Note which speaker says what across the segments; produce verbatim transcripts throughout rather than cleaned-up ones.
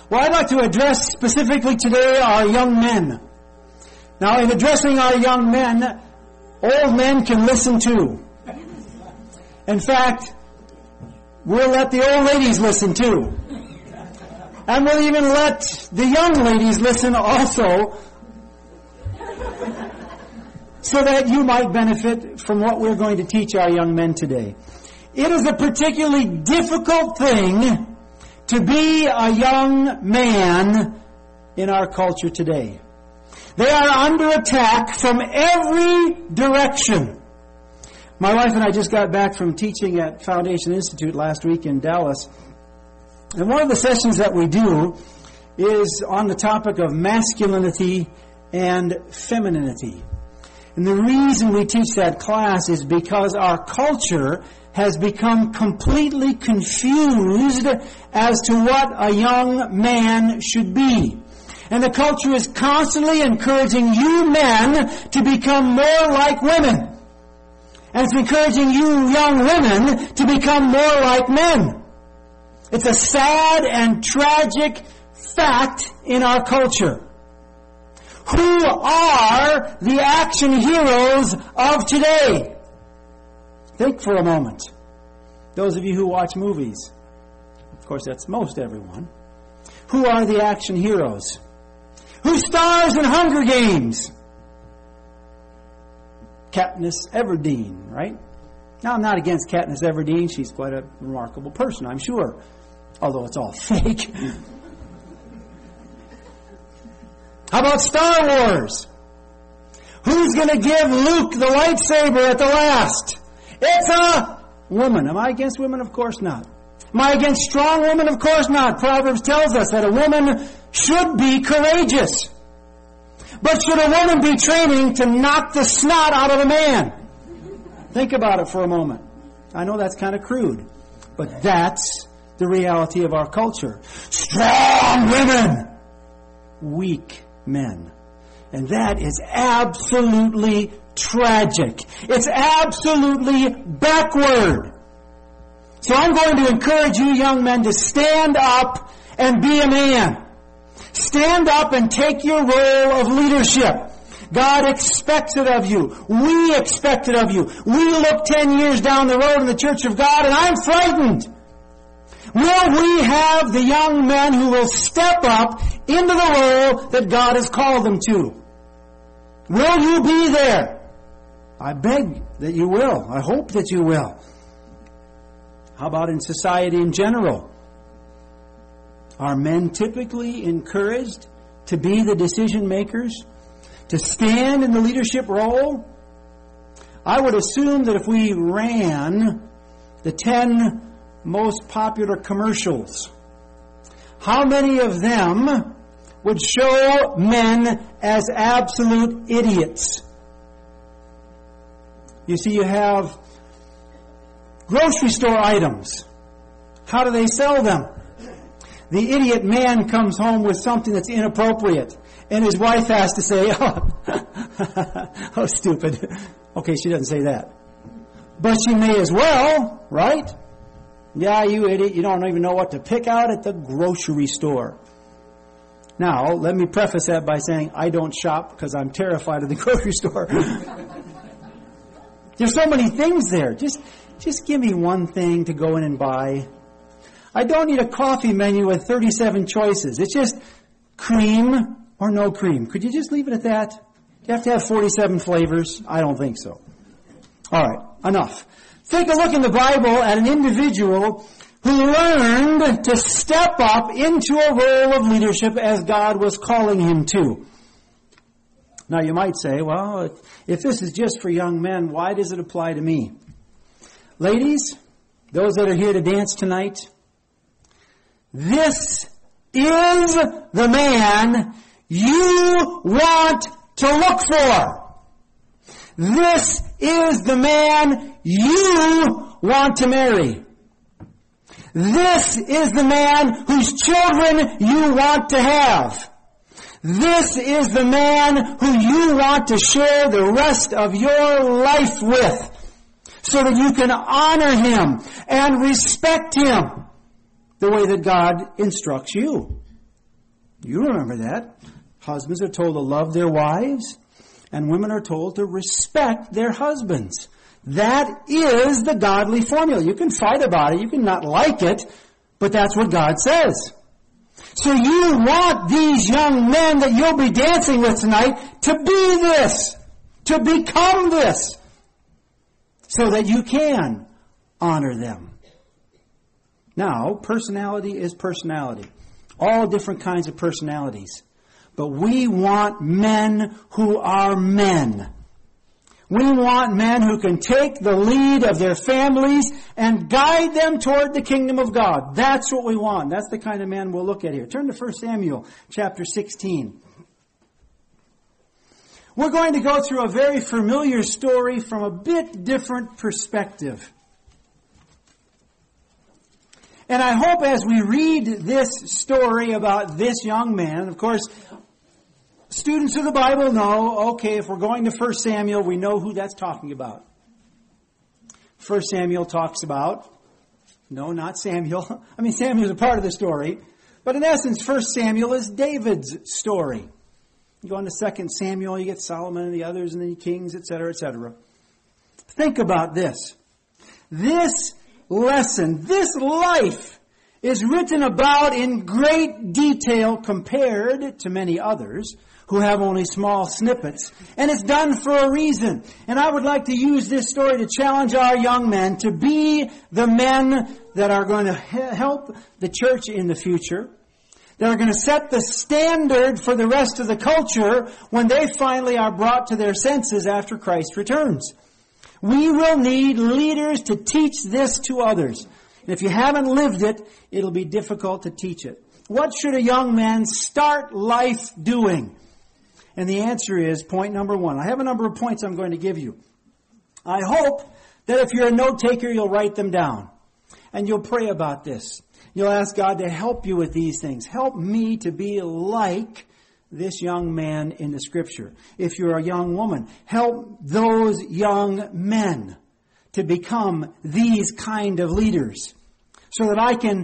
Speaker 1: Well, I'd like to address specifically today our young men. Now, in addressing our young men, old men can listen too. In fact, we'll let the old ladies listen too. And we'll even let the young ladies listen also, so that you might benefit from what we're going to teach our young men today. It is a particularly difficult thing to be a young man in our culture today. They are under attack from every direction. My wife and I just got back from teaching at Foundation Institute last week in Dallas. And one of the sessions that we do is on the topic of masculinity and femininity. And the reason we teach that class is because our culture has become completely confused as to what a young man should be. And the culture is constantly encouraging you men to become more like women. And it's encouraging you young women to become more like men. It's a sad and tragic fact in our culture. Who are the action heroes of today? Think for a moment. Those of you who watch movies, of course that's most everyone. Who are the action heroes? Who stars in Hunger Games? Katniss Everdeen, right? Now, I'm not against Katniss Everdeen. She's quite a remarkable person, I'm sure. Although it's all fake. How about Star Wars? Who's going to give Luke the lightsaber at the last? It's a woman. Am I against women? Of course not. Am I against strong women? Of course not. Proverbs tells us that a woman should be courageous. But should a woman be training to knock the snot out of a man? Think about it for a moment. I know that's kind of crude, but that's the reality of our culture. Strong women, weak men. And that is absolutely tragic. It's absolutely backward. So I'm going to encourage you young men to stand up and be a man. Stand up and take your role of leadership. God expects it of you. We expect it of you. We look ten years down the road in the Church of God and I'm frightened. Will we have the young men who will step up into the role that God has called them to? Will you be there? I beg that you will. I hope that you will. How about in society in general? Are men typically encouraged to be the decision makers? To stand in the leadership role? I would assume that if we ran the ten most popular commercials, how many of them would show men as absolute idiots? You see, you have grocery store items. How do they sell them? The idiot man comes home with something that's inappropriate, and his wife has to say, oh, oh stupid. Okay, she doesn't say that. But she may as well, right? Yeah, you idiot, you don't even know what to pick out at the grocery store. Now, let me preface that by saying I don't shop because I'm terrified of the grocery store. There's so many things there. Just, just give me one thing to go in and buy. I don't need a coffee menu with thirty-seven choices. It's just cream or no cream. Could you just leave it at that? Do you have to have forty-seven flavors? I don't think so. All right, enough. Take a look in the Bible at an individual who learned to step up into a role of leadership as God was calling him to. Now you might say, well, if this is just for young men, why does it apply to me? Ladies, those that are here to dance tonight, this is the man you want to look for. This is the man you want to marry. This is the man whose children you want to have. This is the man who you want to share the rest of your life with, so that you can honor him and respect him the way that God instructs you. You remember that. Husbands are told to love their wives, and women are told to respect their husbands. That is the godly formula. You can fight about it, you can not like it, but that's what God says. So you want these young men that you'll be dancing with tonight to be this, to become this, so that you can honor them. Now, personality is personality. All different kinds of personalities. But we want men who are men. We want men who can take the lead of their families and guide them toward the kingdom of God. That's what we want. That's the kind of man we'll look at here. Turn to First Samuel chapter sixteen. We're going to go through a very familiar story from a bit different perspective. And I hope as we read this story about this young man, of course, students of the Bible know, okay, if we're going to First Samuel, we know who that's talking about. First Samuel talks about, no, not Samuel. I mean, Samuel's a part of the story. But in essence, First Samuel is David's story. You go on to Second Samuel, you get Solomon and the others, and then Kings, et cetera, et cetera. Think about this. This lesson, this life, is written about in great detail compared to many others who have only small snippets. And it's done for a reason. And I would like to use this story to challenge our young men to be the men that are going to help the church in the future, that are going to set the standard for the rest of the culture when they finally are brought to their senses after Christ returns. We will need leaders to teach this to others. And if you haven't lived it, it'll be difficult to teach it. What should a young man start life doing? And the answer is point number one. I have a number of points I'm going to give you. I hope that if you're a note taker, you'll write them down. And you'll pray about this. You'll ask God to help you with these things. Help me to be like this young man in the Scripture. If you're a young woman, help those young men to become these kind of leaders so that I can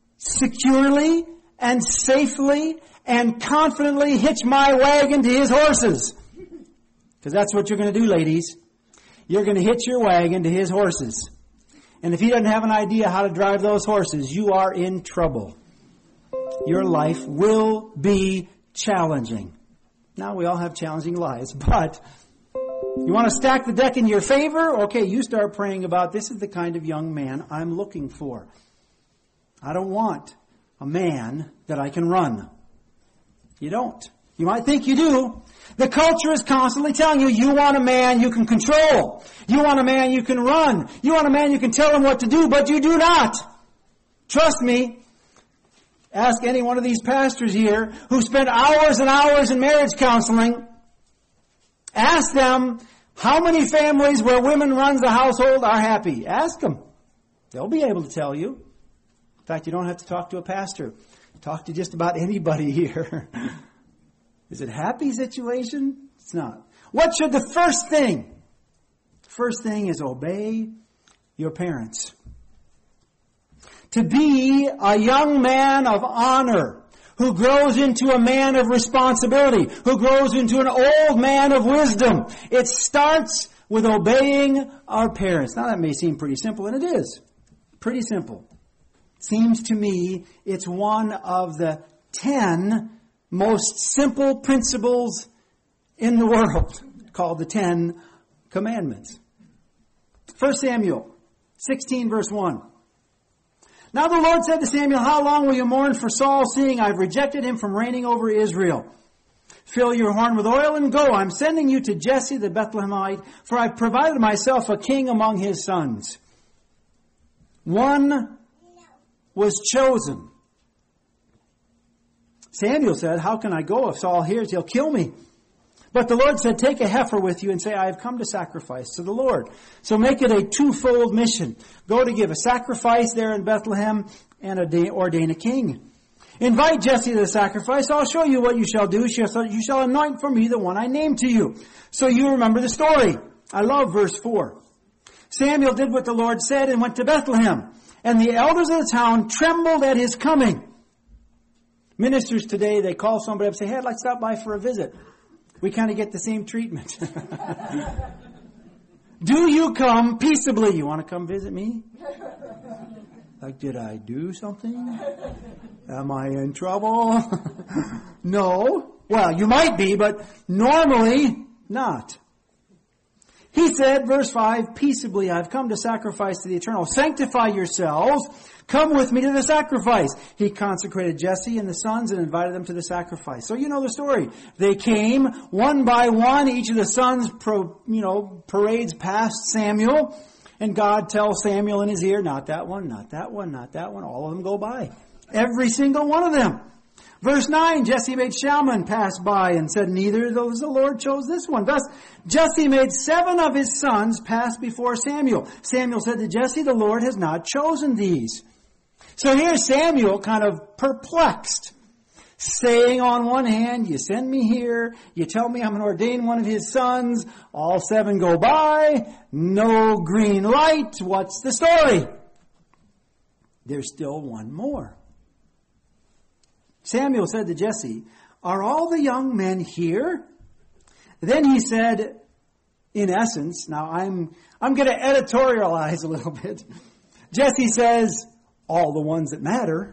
Speaker 1: securely and safely and confidently hitch my wagon to his horses. Because that's what you're going to do, ladies. You're going to hitch your wagon to his horses. And if he doesn't have an idea how to drive those horses, you are in trouble. Your life will be challenging. Now, we all have challenging lives, but you want to stack the deck in your favor? Okay, you start praying about, this is the kind of young man I'm looking for. I don't want a man that I can run. You don't. You might think you do. The culture is constantly telling you, you want a man you can control. You want a man you can run. You want a man you can tell him what to do, but you do not. Trust me. Ask any one of these pastors here who spent hours and hours in marriage counseling. Ask them how many families where women runs the household are happy. Ask them. They'll be able to tell you. In fact, you don't have to talk to a pastor. Talk to just about anybody here. Is it a happy situation? It's not. What should the first thing? First thing is obey your parents. To be a young man of honor, who grows into a man of responsibility, who grows into an old man of wisdom. It starts with obeying our parents. Now that may seem pretty simple, and it is. Pretty simple. Seems to me it's one of the ten most simple principles in the world, called the Ten Commandments. First Samuel sixteen, verse one. Now the Lord said to Samuel, how long will you mourn for Saul, seeing I've rejected him from reigning over Israel? Fill your horn with oil and go. I'm sending you to Jesse the Bethlehemite, for I've provided myself a king among his sons. One was chosen. Samuel said, how can I go? If Saul hears, he'll kill me. But the Lord said, take a heifer with you and say, I have come to sacrifice to the Lord. So make it a twofold mission. Go to give a sacrifice there in Bethlehem and ordain a king. Invite Jesse to the sacrifice. I'll show you what you shall do. You shall anoint for me the one I name to you. So you remember the story. I love verse four. Samuel did what the Lord said and went to Bethlehem. And the elders of the town trembled at his coming. Ministers today, they call somebody up and say, hey, I'd like to stop by for a visit. We kind of get the same treatment. Do you come peaceably? You want to come visit me? Like, did I do something? Am I in trouble? No. Well, you might be, but normally not. He said, verse five, peaceably I've come to sacrifice to the eternal. Sanctify yourselves. Come with me to the sacrifice. He consecrated Jesse and the sons and invited them to the sacrifice. So you know the story. They came one by one. Each of the sons, pro, you know, parades past Samuel. And God tells Samuel in his ear, not that one, not that one, not that one. All of them go by. Every single one of them. Verse nine, Jesse made Shalman pass by and said, neither of those the Lord chose this one. Thus, Jesse made seven of his sons pass before Samuel. Samuel said to Jesse, the Lord has not chosen these. So here's Samuel kind of perplexed, saying on one hand, you send me here, you tell me I'm going to ordain one of his sons, all seven go by, no green light, what's the story? There's still one more. Samuel said to Jesse, are all the young men here? Then he said, in essence, now I'm I'm going to editorialize a little bit. Jesse says, all the ones that matter.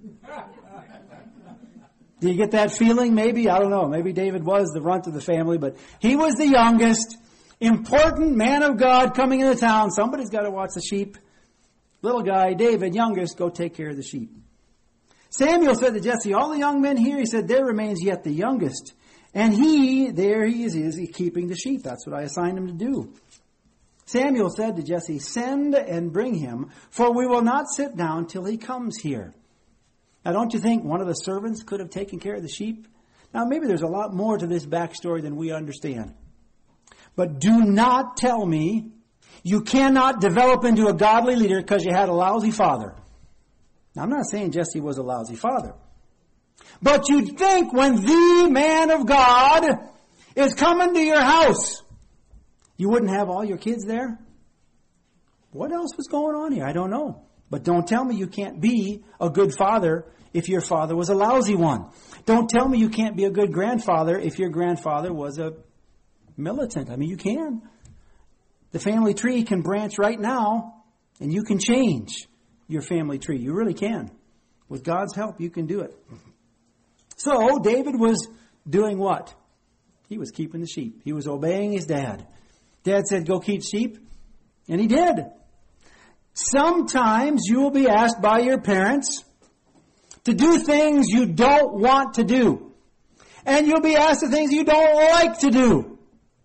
Speaker 1: Do you get that feeling? Maybe, I don't know. Maybe David was the runt of the family, but he was the youngest, important man of God coming into town. Somebody's got to watch the sheep. Little guy, David, youngest, go take care of the sheep. Samuel said to Jesse, all the young men here, he said, there remains yet the youngest. And he, there he is, is he keeping the sheep. That's what I assigned him to do. Samuel said to Jesse, send and bring him, for we will not sit down till he comes here. Now, don't you think one of the servants could have taken care of the sheep? Now, maybe there's a lot more to this backstory than we understand. But do not tell me you cannot develop into a godly leader because you had a lousy father. Now, I'm not saying Jesse was a lousy father. But you'd think when the man of God is coming to your house, you wouldn't have all your kids there? What else was going on here? I don't know. But don't tell me you can't be a good father if your father was a lousy one. Don't tell me you can't be a good grandfather if your grandfather was a militant. I mean, you can. The family tree can branch right now, and you can change your family tree. You really can. With God's help, you can do it. So, David was doing what? He was keeping the sheep. He was obeying his dad. Dad said, go keep sheep. And he did. Sometimes you will be asked by your parents to do things you don't want to do. And you'll be asked the things you don't like to do.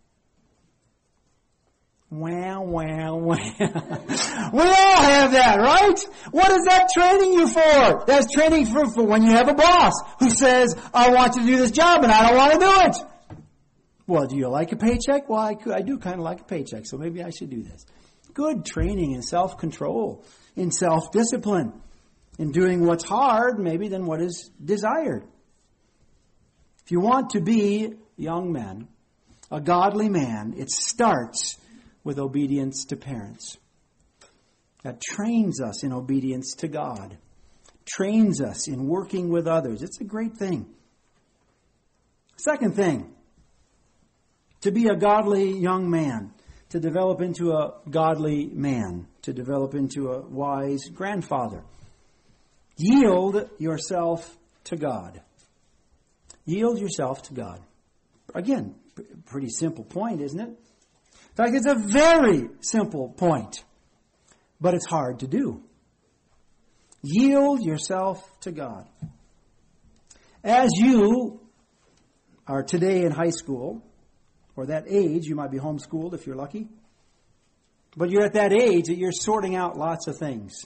Speaker 1: Wow, wow, wow. We all have that, right? What is that training you for? That's training for, for when you have a boss who says, I want you to do this job and I don't want to do it. Well, do you like a paycheck? Well, I, could, I do kind of like a paycheck, so maybe I should do this. Good training in self-control, in self-discipline, in doing what's hard maybe than what is desired. If you want to be young men, a godly man, it starts with obedience to parents. That trains us in obedience to God. Trains us in working with others. It's a great thing. Second thing, to be a godly young man, to develop into a godly man, to develop into a wise grandfather. Yield yourself to God. Yield yourself to God. Again, pretty simple point, isn't it? In fact, it's a very simple point, but it's hard to do. Yield yourself to God. As you are today in high school, or that age, you might be homeschooled if you're lucky, but you're at that age that you're sorting out lots of things.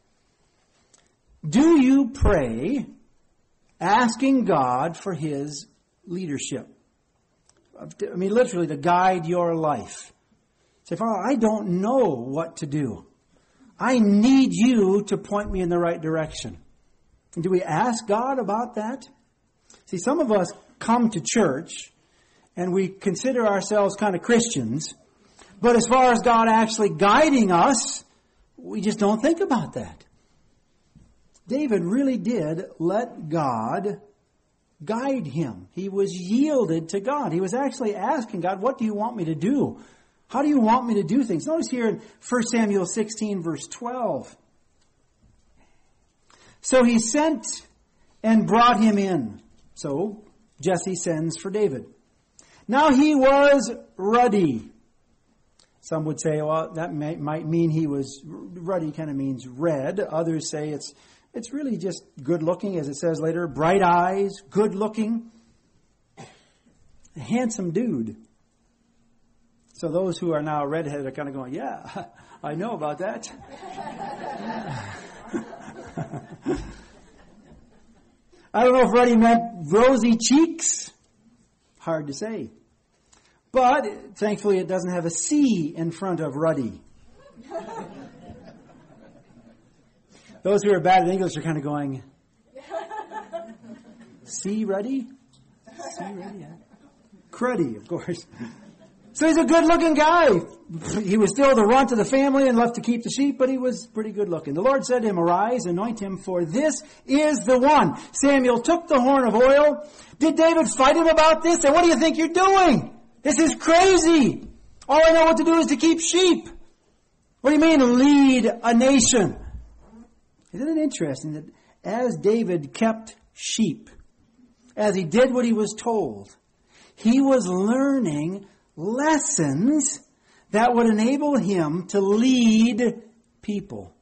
Speaker 1: Do you pray asking God for His leadership? I mean, literally, to guide your life. Say, Father, I don't know what to do. I need you to point me in the right direction. And do we ask God about that? See, some of us come to church and we consider ourselves kind of Christians, but as far as God actually guiding us, we just don't think about that. David really did let God guide him. He was yielded to God. He was actually asking God, what do you want me to do? How do you want me to do things? Notice here in First Samuel sixteen, verse twelve. So he sent and brought him in. So Jesse sends for David. Now he was ruddy. Some would say, well, that may, might mean he was ruddy, kind of means red. Others say it's it's really just good looking, as it says later. Bright eyes, good looking. A handsome dude. So those who are now redheaded are kind of going, yeah, I know about that. I don't know if ruddy meant rosy cheeks. Hard to say. But thankfully it doesn't have a C in front of ruddy. Those who are bad at English are kind of going, C ruddy? C ruddy, yeah. Cruddy, of course. So he's a good-looking guy. He was still the runt of the family and left to keep the sheep, but he was pretty good-looking. The Lord said to him, arise, anoint him, for this is the one. Samuel took the horn of oil. Did David fight him about this? And what do you think you're doing? This is crazy. All I know what to do is to keep sheep. What do you mean, lead a nation? Isn't it interesting that as David kept sheep, as he did what he was told, he was learning lessons that would enable him to lead people.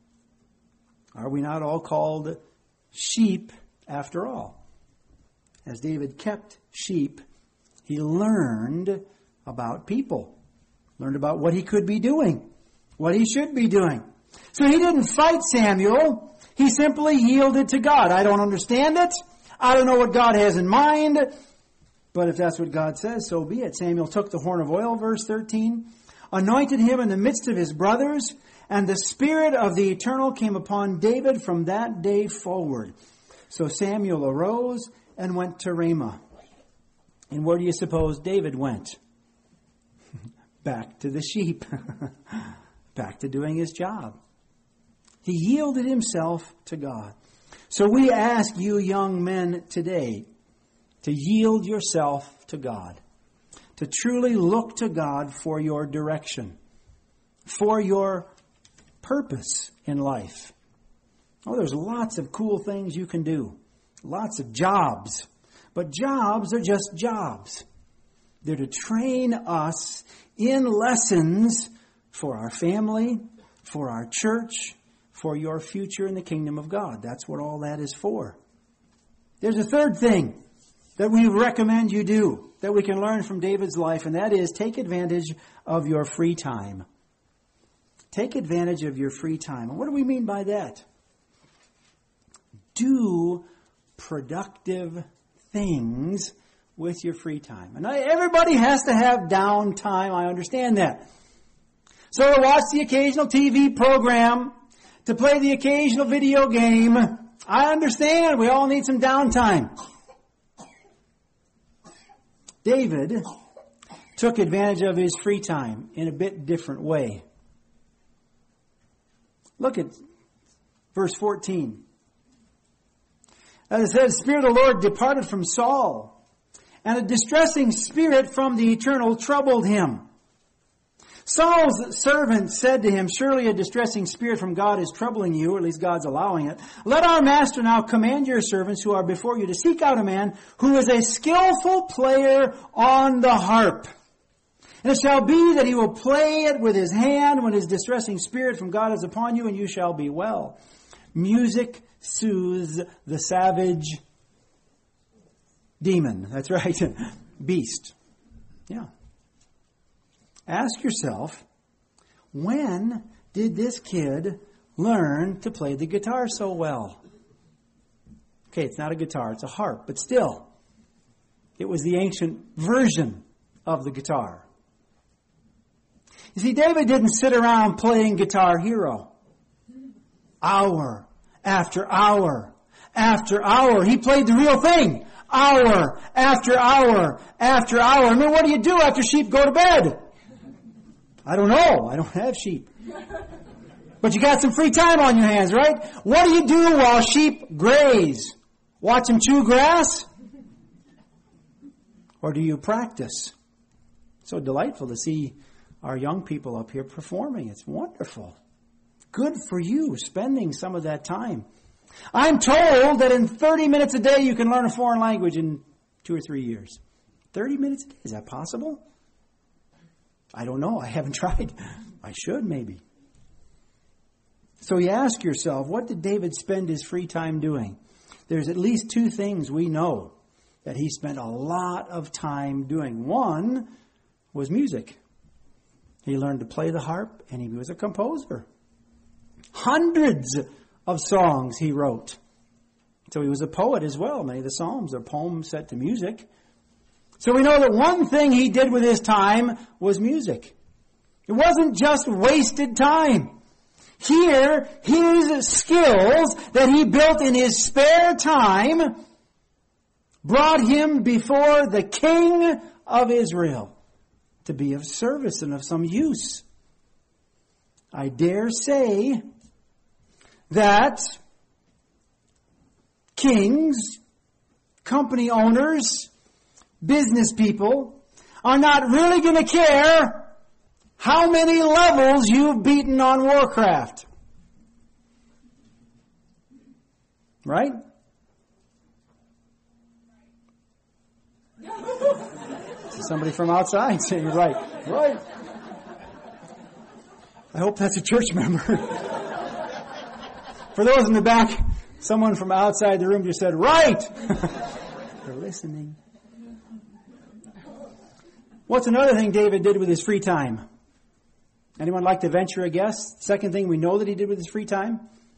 Speaker 1: Are we not all called sheep after all? As David kept sheep, he learned about people, learned about what he could be doing, what he should be doing. So he didn't fight Samuel. He simply yielded to God. I don't understand it. I don't know what God has in mind. But if that's what God says, so be it. Samuel took the horn of oil, verse thirteen, anointed him in the midst of his brothers, and the Spirit of the Eternal came upon David from that day forward. So Samuel arose and went to Ramah. And where do you suppose David went? Back to the sheep. Back to doing his job. He yielded himself to God. So we ask you young men today to yield yourself to God. To truly look to God for your direction. For your purpose in life. Oh, there's lots of cool things you can do. Lots of jobs. But jobs are just jobs. They're to train us in lessons for our family, for our church, for your future in the kingdom of God. That's what all that is for. There's a third thing that we recommend you do that we can learn from David's life, and that is take advantage of your free time. Take advantage of your free time. And what do we mean by that? Do productive things with your free time. And everybody has to have downtime. I understand that. So to watch the occasional T V program, to play the occasional video game, I understand. We all need some downtime. David took advantage of his free time in a bit different way. Look at verse fourteen. As it says, the Spirit of the Lord departed from Saul, and a distressing spirit from the Eternal troubled him. Saul's servant said to him, surely a distressing spirit from God is troubling you, or at least God's allowing it. Let our master now command your servants who are before you to seek out a man who is a skillful player on the harp. And it shall be that he will play it with his hand when his distressing spirit from God is upon you, and you shall be well. Music soothes the savage demon. That's right. Beast. Yeah. Ask yourself, when did this kid learn to play the guitar so well? Okay, it's not a guitar, it's a harp, but still, it was the ancient version of the guitar. You see, David didn't sit around playing Guitar Hero. Hour after hour after hour. He played the real thing. Hour after hour after hour. I mean, what do you do after sheep go to bed? I don't know. I don't have sheep. But you got some free time on your hands, right? What do you do while sheep graze? Watch them chew grass? Or do you practice? So delightful to see our young people up here performing. It's wonderful. Good for you, spending some of that time. I'm told that in thirty minutes a day you can learn a foreign language in two or three years. thirty minutes a day, is that possible? I don't know. I haven't tried. I should, maybe. So you ask yourself, what did David spend his free time doing? There's at least two things we know that he spent a lot of time doing. One was music. He learned to play the harp, and he was a composer. Hundreds of songs he wrote. So he was a poet as well. Many of the Psalms are poems set to music. So we know that one thing he did with his time was music. It wasn't just wasted time. Here, his skills that he built in his spare time brought him before the King of Israel to be of service and of some use. I dare say that kings, company owners, business people are not really going to care how many levels you've beaten on Warcraft. Right? Somebody from outside saying right. Right. I hope that's a church member. For those in the back, someone from outside the room just said, right. They're listening. What's another thing David did with his free time? Anyone like to venture a guess? Second thing we know that he did with his free time?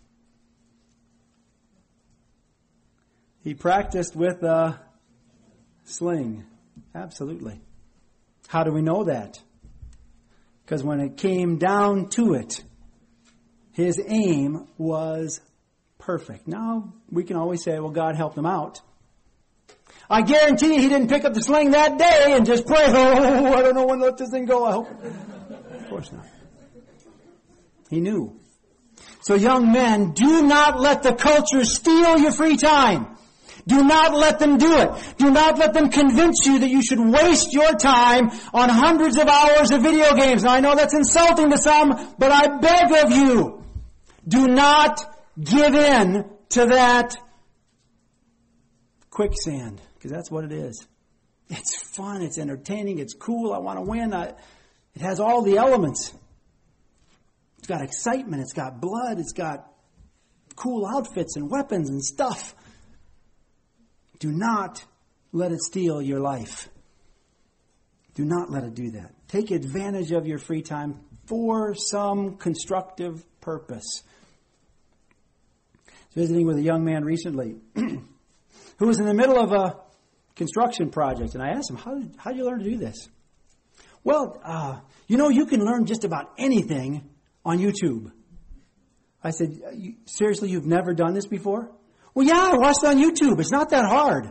Speaker 1: He practiced with a sling. Absolutely. How do we know that? Because when it came down to it, his aim was perfect. Now, we can always say, well, God helped him out. I guarantee you he didn't pick up the sling that day and just pray, oh, I don't know when to let this thing go. I hope. Of course not. He knew. So young men, do not let the culture steal your free time. Do not let them do it. Do not let them convince you that you should waste your time on hundreds of hours of video games. Now I know that's insulting to some, but I beg of you, do not give in to that quicksand, because that's what it is. It's fun, it's entertaining, it's cool, I want to win. I, it has all the elements. It's got excitement, it's got blood, it's got cool outfits and weapons and stuff. Do not let it steal your life. Do not let it do that. Take advantage of your free time for some constructive purpose. I was visiting with a young man recently who was in the middle of a construction project, and I asked him, how did, how did you learn to do this? Well, uh, you know, you can learn just about anything on YouTube. I said, seriously, you've never done this before? Well, yeah, I watched it on YouTube. It's not that hard. I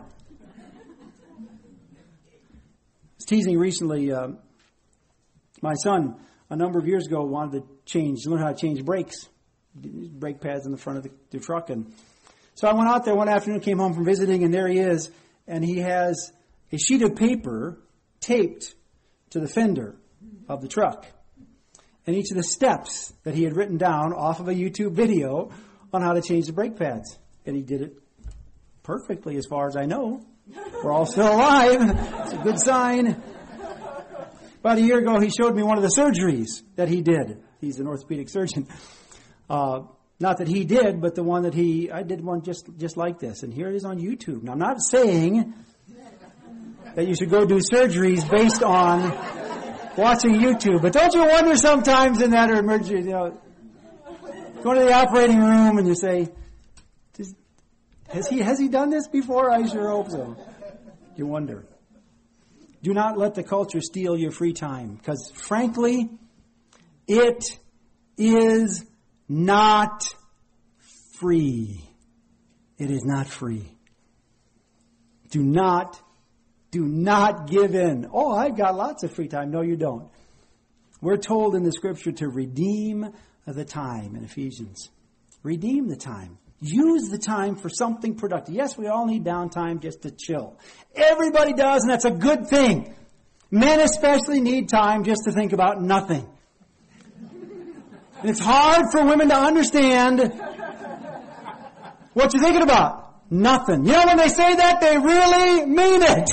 Speaker 1: was teasing recently, uh, my son, a number of years ago, wanted to change, learn how to change brakes, brake pads in the front of the, the truck. And so I went out there one afternoon, came home from visiting, and there he is, and he has a sheet of paper taped to the fender of the truck. And each of the steps that he had written down off of a YouTube video on how to change the brake pads. And he did it perfectly as far as I know. We're all still alive. It's a good sign. About a year ago, he showed me one of the surgeries that he did. He's an orthopedic surgeon. Uh, not that he did, but the one that he, I did one just, just like this. And here it is on YouTube. Now, I'm not saying that you should go do surgeries based on watching YouTube. But don't you wonder sometimes in that emergency, you know, go to the operating room and you say, has he, has he done this before? I sure hope so. You wonder. Do not let the culture steal your free time, because frankly, it is not free. It is not free. Do not, do not give in. Oh, I've got lots of free time. No, you don't. We're told in the scripture to redeem the time in Ephesians. Redeem the time. Use the time for something productive. Yes, we all need downtime just to chill. Everybody does, and that's a good thing. Men especially need time just to think about nothing. And it's hard for women to understand what you're thinking about. Nothing. You know, when they say that, they really mean it.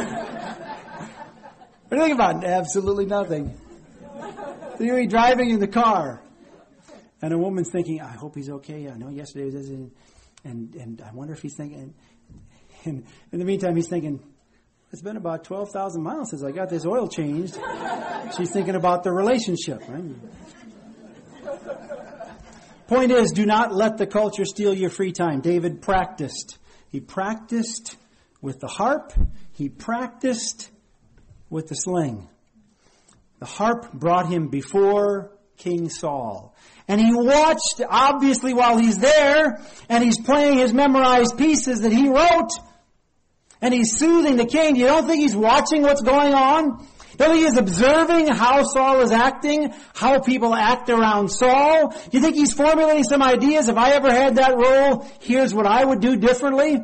Speaker 1: What do you think about? Absolutely nothing. So you're driving in the car, and a woman's thinking, I hope he's okay. I know yesterday was this, and, and, and I wonder if he's thinking. And in the meantime, he's thinking, it's been about twelve thousand miles since I got this oil changed. She's thinking about the relationship, right? Point is, do not let the culture steal your free time. David practiced. He practiced with the harp. He practiced with the sling. The harp brought him before King Saul. And he watched, obviously, while he's there, and he's playing his memorized pieces that he wrote. And he's soothing the king. You don't think he's watching what's going on? Don't think he's observing how Saul is acting, how people act around Saul? You think he's formulating some ideas? If I ever had that role, here's what I would do differently?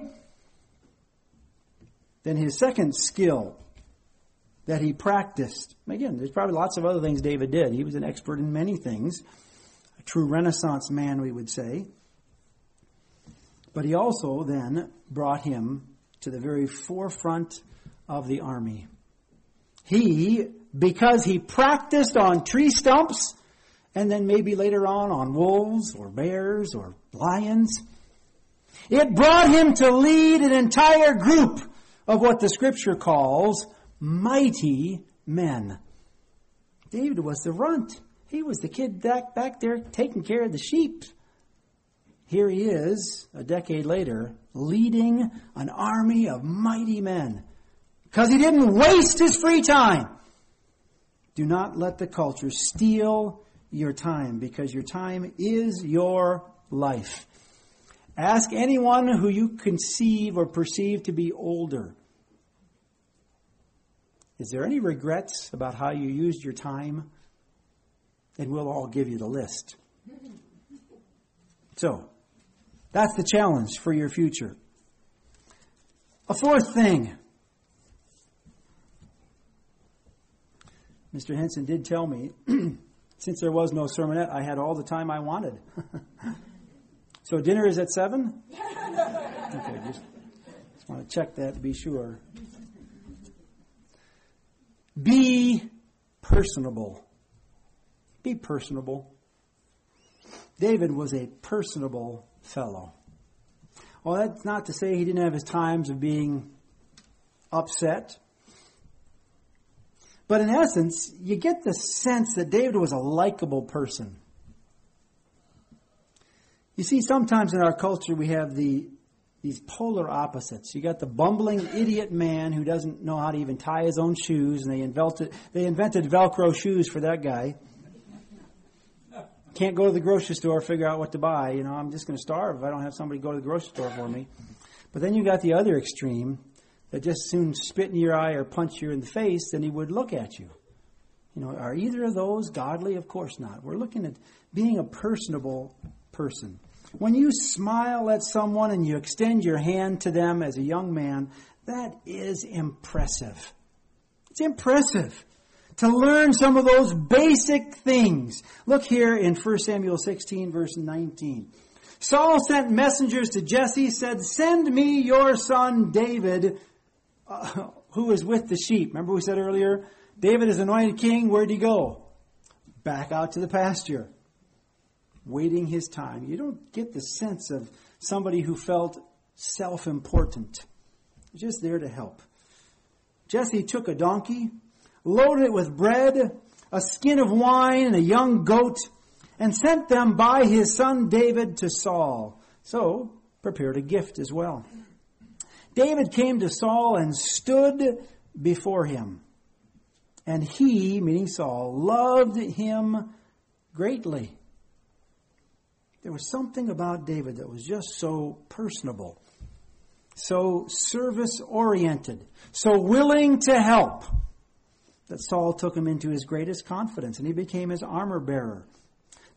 Speaker 1: Then his second skill that he practiced. Again, there's probably lots of other things David did. He was an expert in many things. A true Renaissance man, we would say. But he also then brought him to the very forefront of the army. He, because he practiced on tree stumps, and then maybe later on on wolves or bears or lions, it brought him to lead an entire group of what the Scripture calls mighty men. David was the runt. He was the kid back, back there taking care of the sheep. Here he is, a decade later, leading an army of mighty men. Because he didn't waste his free time. Do not let the culture steal your time, because your time is your life. Ask anyone who you conceive or perceive to be older. Is there any regrets about how you used your time? And we'll all give you the list. So, that's the challenge for your future. A fourth thing. Mister Henson did tell me, since there was no sermonette, I had all the time I wanted. So dinner is at seven? Okay, just, just want to check that to be sure. Be personable. Be personable. David was a personable fellow. Well, that's not to say he didn't have his times of being upset. But in essence, you get the sense that David was a likable person. You see, sometimes in our culture we have the these polar opposites. You got the bumbling idiot man who doesn't know how to even tie his own shoes, and they invented they invented Velcro shoes for that guy. Can't go to the grocery store, figure out what to buy. You know, I'm just going to starve if I don't have somebody go to the grocery store for me. But then you got the other extreme that just soon spit in your eye or punch you in the face, then he would look at you. You know, are either of those godly? Of course not. We're looking at being a personable person. When you smile at someone and you extend your hand to them as a young man, that is impressive. It's impressive to learn some of those basic things. Look here in First Samuel sixteen, verse nineteen. Saul sent messengers to Jesse, said, "Send me your son David, uh, who is with the sheep." Remember we said earlier, David is anointed king. Where'd he go? Back out to the pasture, waiting his time. You don't get the sense of somebody who felt self-important. Just there to help. Jesse took a donkey, loaded it with bread, a skin of wine, and a young goat, and sent them by his son David to Saul. So, prepared a gift as well. David came to Saul and stood before him. And he, meaning Saul, loved him greatly. There was something about David that was just so personable, so service-oriented, so willing to help, that Saul took him into his greatest confidence, and he became his armor bearer.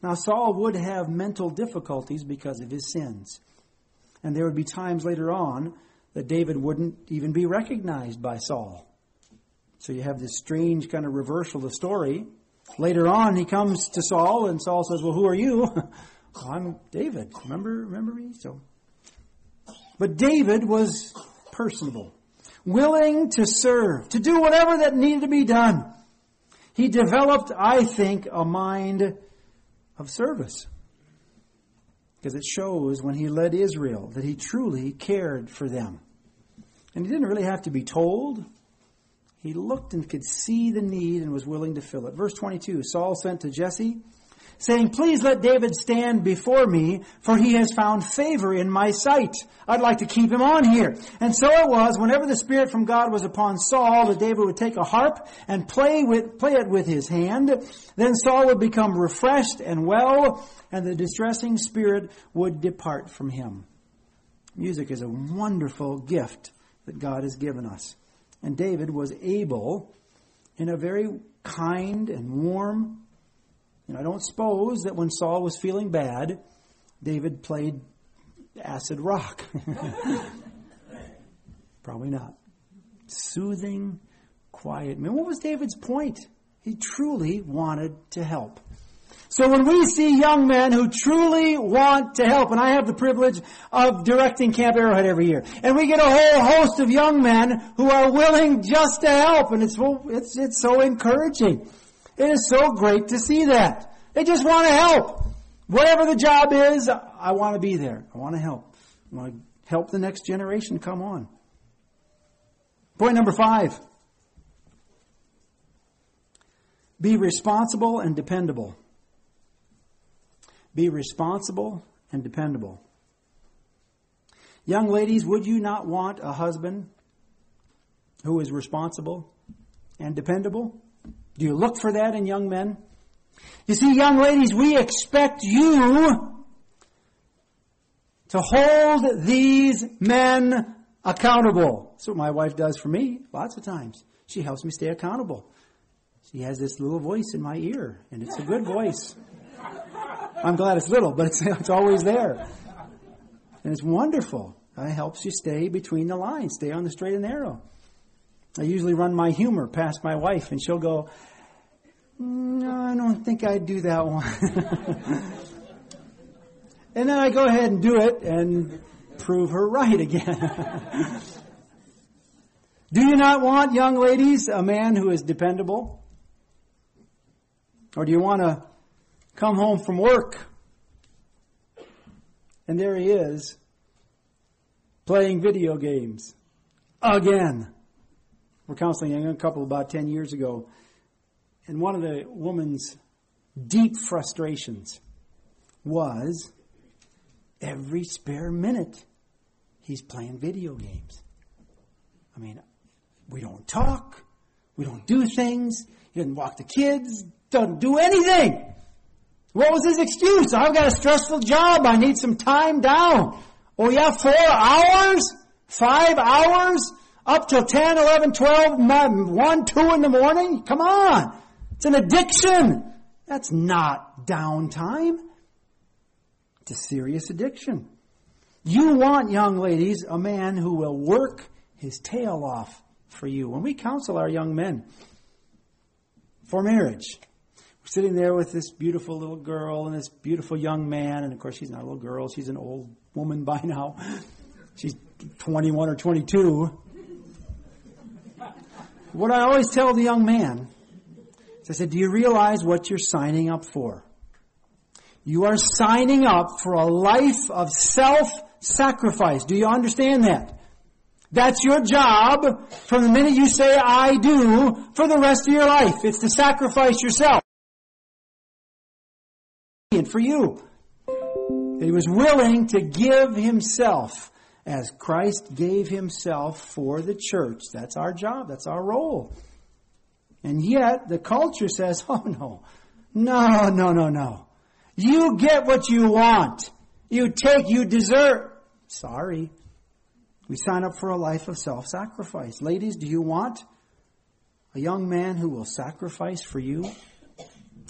Speaker 1: Now, Saul would have mental difficulties because of his sins. And there would be times later on that David wouldn't even be recognized by Saul. So you have this strange kind of reversal of the story. Later on, he comes to Saul, and Saul says, well, who are you? Well, I'm David. Remember, remember me? So, but David was personable, willing to serve, to do whatever that needed to be done. He developed, I think, a mind of service. Because it shows when he led Israel that he truly cared for them. And he didn't really have to be told. He looked and could see the need and was willing to fill it. Verse twenty-two, Saul sent to Jesse, saying, please let David stand before me, for he has found favor in my sight. I'd like to keep him on here. And so it was, whenever the Spirit from God was upon Saul, that David would take a harp and play with play it with his hand. Then Saul would become refreshed and well, and the distressing spirit would depart from him. Music is a wonderful gift that God has given us. And David was able, in a very kind and warm, and I don't suppose that when Saul was feeling bad, David played acid rock. Probably not. Soothing, quiet. I mean, what was David's point? He truly wanted to help. So when we see young men who truly want to help, and I have the privilege of directing Camp Arrowhead every year, and we get a whole host of young men who are willing just to help, and it's it's it's so encouraging. It is so great to see that. They just want to help. Whatever the job is, I want to be there. I want to help. I want to help the next generation come on. Point number five. Be responsible and dependable. Be responsible and dependable. Young ladies, would you not want a husband who is responsible and dependable? Do you look for that in young men? You see, young ladies, we expect you to hold these men accountable. That's what my wife does for me lots of times. She helps me stay accountable. She has this little voice in my ear, and it's a good voice. I'm glad it's little, but it's, it's always there. And it's wonderful. It helps you stay between the lines, stay on the straight and narrow. I usually run my humor past my wife, and she'll go, no, I don't think I'd do that one. And then I go ahead and do it and prove her right again. Do you not want, young ladies, a man who is dependable? Or do you want to come home from work and there he is playing video games again? We're counseling a young couple about ten years ago, and one of the woman's deep frustrations was every spare minute he's playing video games. I mean, we don't talk, we don't do things, he doesn't walk the kids, doesn't do anything. What was his excuse? I've got a stressful job, I need some time down. Oh yeah, four hours? Five hours? Up till ten, eleven, twelve, one, two in the morning? Come on. It's an addiction. That's not downtime. It's a serious addiction. You want, young ladies, a man who will work his tail off for you. When we counsel our young men for marriage, we're sitting there with this beautiful little girl and this beautiful young man. And of course, she's not a little girl. She's an old woman by now. She's twenty-one or twenty-two. What I always tell the young man is, I said, do you realize what you're signing up for? You are signing up for a life of self-sacrifice. Do you understand that? That's your job from the minute you say, I do, for the rest of your life. It's to sacrifice yourself. And for you. That he was willing to give himself as Christ gave himself for the church. That's our job. That's our role. And yet, the culture says, oh no, no, no, no, no. You get what you want. You take, you deserve. Sorry. We sign up for a life of self-sacrifice. Ladies, do you want a young man who will sacrifice for you?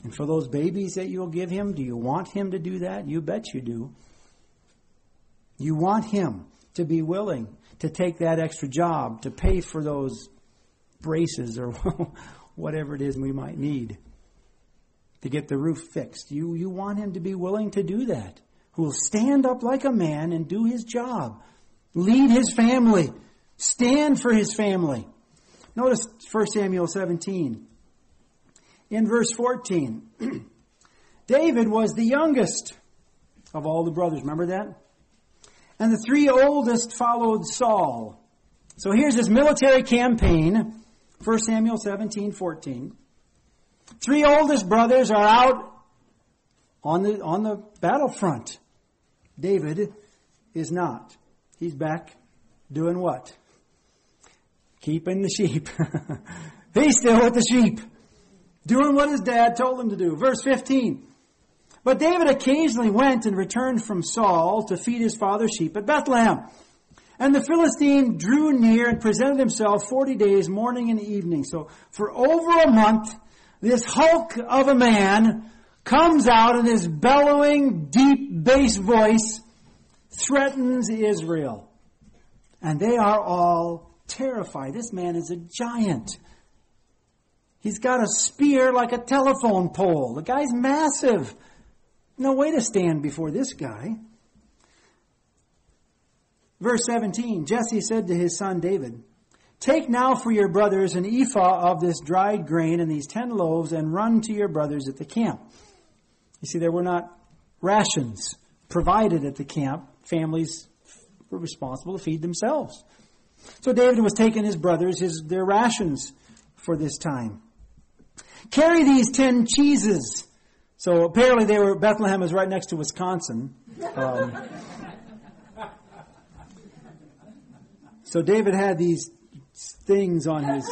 Speaker 1: And for those babies that you'll give him, do you want him to do that? You bet you do. You want him to be willing to take that extra job, to pay for those braces or whatever it is we might need to get the roof fixed. You, you want him to be willing to do that, who will stand up like a man and do his job, lead his family, stand for his family. Notice First Samuel seventeen. In verse fourteen, David was the youngest of all the brothers. Remember that? And the three oldest followed Saul. So here's this military campaign, First Samuel seventeen fourteen. Three oldest brothers are out on the, on the battlefront. David is not. He's back doing what? Keeping the sheep. He's still with the sheep. Doing what his dad told him to do. Verse fifteen. But David occasionally went and returned from Saul to feed his father's sheep at Bethlehem. And the Philistine drew near and presented himself forty days, morning and evening. So for over a month, this hulk of a man comes out in his bellowing, deep bass voice, threatens Israel. And they are all terrified. This man is a giant. He's got a spear like a telephone pole. The guy's massive. No way to stand before this guy. Verse seventeen, Jesse said to his son David, "Take now for your brothers an ephah of this dried grain and these ten loaves and run to your brothers at the camp." You see, there were not rations provided at the camp. Families were responsible to feed themselves. So David was taking his brothers, his their rations for this time. "Carry these ten cheeses." So apparently they were, Bethlehem is right next to Wisconsin. Um, so David had these things on his...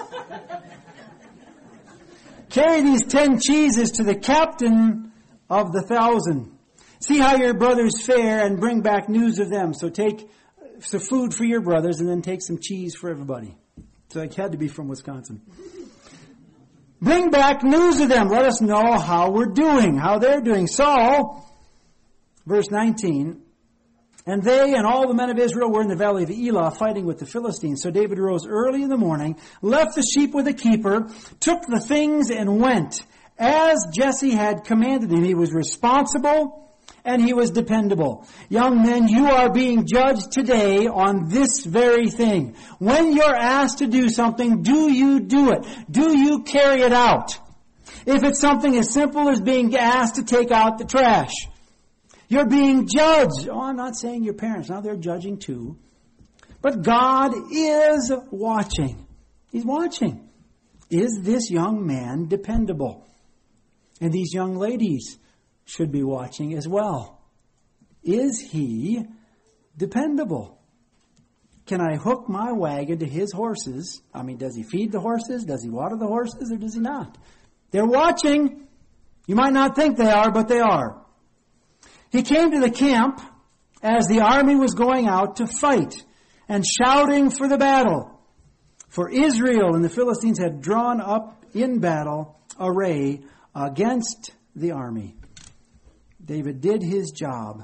Speaker 1: "Carry these ten cheeses to the captain of the thousand. See how your brothers fare and bring back news of them." So take some food for your brothers and then take some cheese for everybody. So it had to be from Wisconsin. "Bring back news of them. Let us know how we're doing, how they're doing." So, verse nineteen, "And they and all the men of Israel were in the valley of Elah fighting with the Philistines. So David rose early in the morning, left the sheep with the keeper, took the things and went, as Jesse had commanded him." He was responsible and he was dependable. Young men, you are being judged today on this very thing. When you're asked to do something, do you do it? Do you carry it out? If it's something as simple as being asked to take out the trash, you're being judged. Oh, I'm not saying your parents. Now they're judging too. But God is watching. He's watching. Is this young man dependable? And these young ladies should be watching as well. Is he dependable? Can I hook my wagon to his horses? I mean, does he feed the horses? Does he water the horses? Or does he not? They're watching. You might not think they are, but they are. He came to the camp as the army was going out to fight and shouting for the battle. For Israel and the Philistines had drawn up in battle array against the army. David did his job.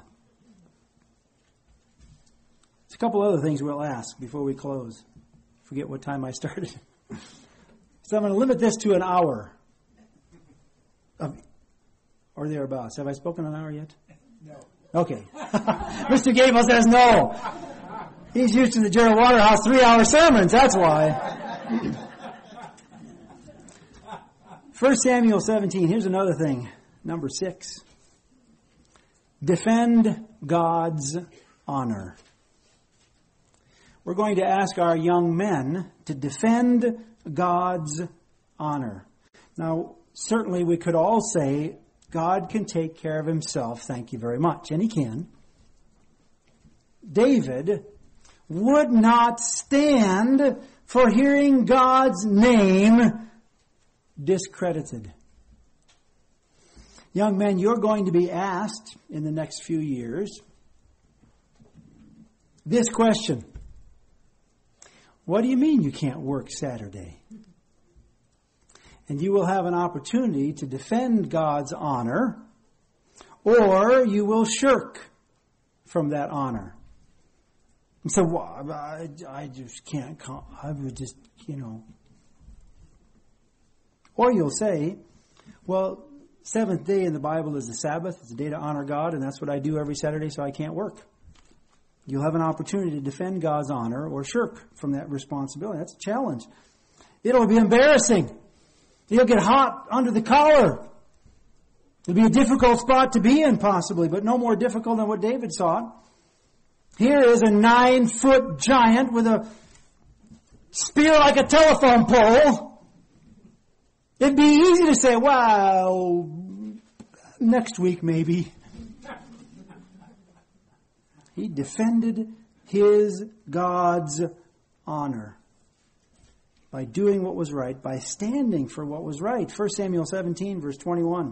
Speaker 1: There's a couple other things we'll ask before we close. Forget what time I started. So I'm going to limit this to an hour. Of, or thereabouts. Have I spoken an hour yet?
Speaker 2: No.
Speaker 1: Okay. Mister Gable says no. He's used to the Gerald Waterhouse three-hour sermons. That's why. First Samuel seventeen. Here's another thing. Number six. Defend God's honor. We're going to ask our young men to defend God's honor. Now, certainly we could all say, God can take care of himself, thank you very much. And he can. David would not stand for hearing God's name discredited. Young men, you're going to be asked in the next few years this question. What do you mean you can't work Saturday? And you will have an opportunity to defend God's honor, or you will shirk from that honor. And so, well, I, I just can't, I would just, you know. Or you'll say, well, seventh day in the Bible is the Sabbath. It's a day to honor God, and that's what I do every Saturday, so I can't work. You'll have an opportunity to defend God's honor or shirk from that responsibility. That's a challenge. It'll be embarrassing. You'll get hot under the collar. It'll be a difficult spot to be in, possibly, but no more difficult than what David saw. Here is a nine-foot giant with a spear like a telephone pole. It'd be easy to say, well, next week maybe. He defended his God's honor by doing what was right, by standing for what was right. First Samuel seventeen, verse twenty-one.